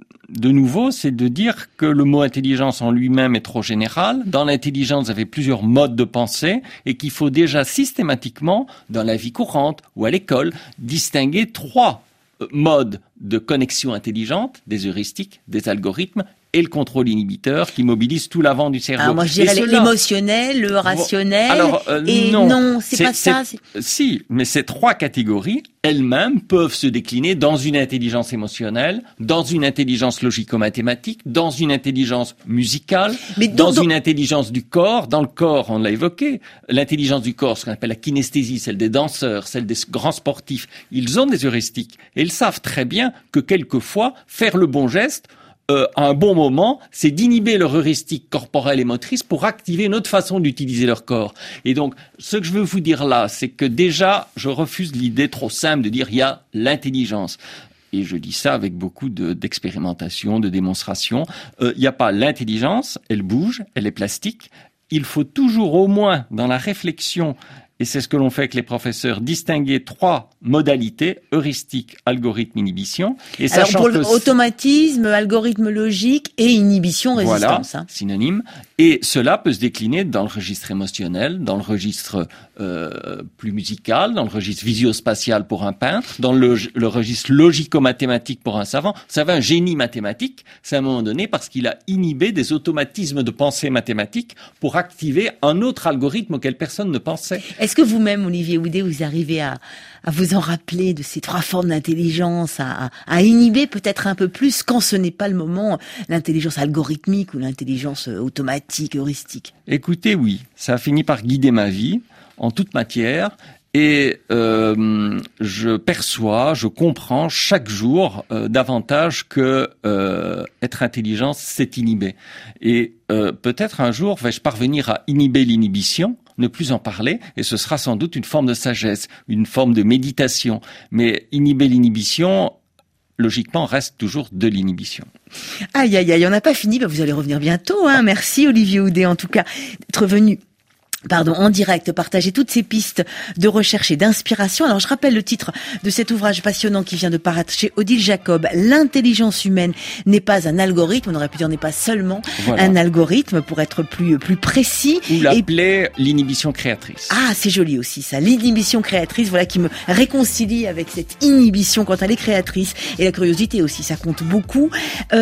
de nouveau, c'est de dire que le mot intelligence en lui-même est trop général. Dans l'intelligence, vous avez plusieurs modes de pensée et qu'il faut déjà systématiquement, dans la vie courante ou à l'école, distinguer trois modes de connexion intelligente, des heuristiques, des algorithmes et le contrôle inhibiteur qui mobilise tout l'avant du cerveau. Alors moi je dirais cela... l'émotionnel, le rationnel. Alors, euh, et non, non c'est, c'est pas c'est, ça. C'est... Si, mais ces trois catégories elles-mêmes peuvent se décliner dans une intelligence émotionnelle, dans une intelligence logico-mathématique, dans une intelligence musicale, mais dans donc, une intelligence du corps. Dans le corps, on l'a évoqué, l'intelligence du corps, ce qu'on appelle la kinesthésie, celle des danseurs, celle des grands sportifs, ils ont des heuristiques et ils savent très bien que quelquefois faire le bon geste Euh, à un bon moment, c'est d'inhiber leur heuristique corporelle et motrice pour activer une autre façon d'utiliser leur corps. Et donc, ce que je veux vous dire là, c'est que déjà, je refuse l'idée trop simple de dire il y a l'intelligence. Et je dis ça avec beaucoup de, d'expérimentation, de démonstration. Euh, il n'y a pas l'intelligence, elle bouge, elle est plastique. Il faut toujours au moins, dans la réflexion, et c'est ce que l'on fait avec les professeurs, distinguer trois modalités, heuristique, algorithme, inhibition. Et alors pour le automatisme, algorithme logique et inhibition, résistance. Voilà, hein. Synonyme. Et cela peut se décliner dans le registre émotionnel, dans le registre euh, plus musical, dans le registre visio-spatial pour un peintre, dans le, le registre logico-mathématique pour un savant. Vous savez, un génie mathématique, c'est à un moment donné parce qu'il a inhibé des automatismes de pensée mathématique pour activer un autre algorithme auquel personne ne pensait. Est-ce que vous-même, Olivier Houdet, vous arrivez à, à vous en rappeler de ces trois formes d'intelligence, à, à, à inhiber peut-être un peu plus quand ce n'est pas le moment, l'intelligence algorithmique ou l'intelligence automatique, heuristique? Écoutez, oui, ça a fini par guider ma vie en toute matière. Et euh, je perçois, je comprends chaque jour euh, davantage que euh, être intelligent, c'est inhiber. Et euh, peut-être un jour vais-je parvenir à inhiber l'inhibition, ne plus en parler, et ce sera sans doute une forme de sagesse, une forme de méditation. Mais inhiber l'inhibition, logiquement, reste toujours de l'inhibition. Aïe, aïe, aïe, on n'a pas fini, bah vous allez revenir bientôt. Hein. Merci Olivier Houdet, en tout cas, d'être venu Pardon, en direct, partager toutes ces pistes de recherche et d'inspiration. Alors, je rappelle le titre de cet ouvrage passionnant qui vient de paraître chez Odile Jacob. L'intelligence humaine n'est pas un algorithme. On aurait pu dire n'est pas seulement voilà. un algorithme pour être plus, plus précis. Ou l'appeler et... l'inhibition créatrice. Ah, c'est joli aussi, ça. L'inhibition créatrice, voilà, qui me réconcilie avec cette inhibition quand elle est créatrice. Et la curiosité aussi, ça compte beaucoup.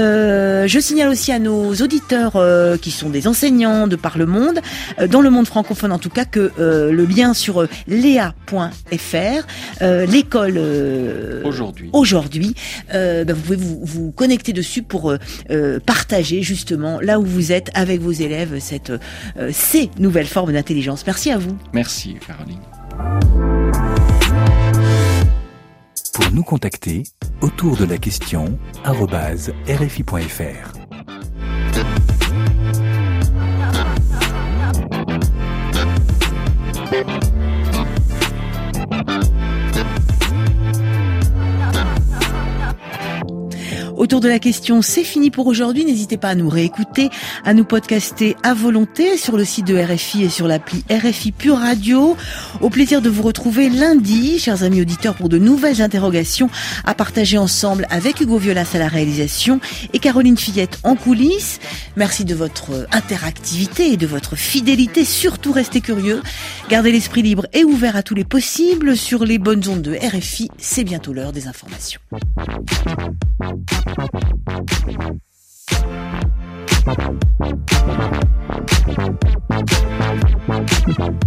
Euh, je signale aussi à nos auditeurs, euh, qui sont des enseignants de par le monde, euh, dans le monde francophone, en tout cas, que euh, le lien sur euh, léa point f r, euh, l'école euh, aujourd'hui, aujourd'hui euh, bah, vous pouvez vous, vous connecter dessus pour euh, euh, partager justement là où vous êtes avec vos élèves cette, euh, ces nouvelles formes d'intelligence. Merci à vous. Merci Caroline. Pour nous contacter, autour de la question arobase r f i point f r. Autour de la question, c'est fini pour aujourd'hui. N'hésitez pas à nous réécouter, à nous podcaster à volonté sur le site de R F I et sur l'appli R F I Pure Radio. Au plaisir de vous retrouver lundi, chers amis auditeurs, pour de nouvelles interrogations à partager ensemble avec Hugo Violas à la réalisation et Caroline Fillette en coulisses. Merci de votre interactivité et de votre fidélité. Surtout, restez curieux. Gardez l'esprit libre et ouvert à tous les possibles sur les bonnes ondes de R F I. C'est bientôt l'heure des informations. Thank you.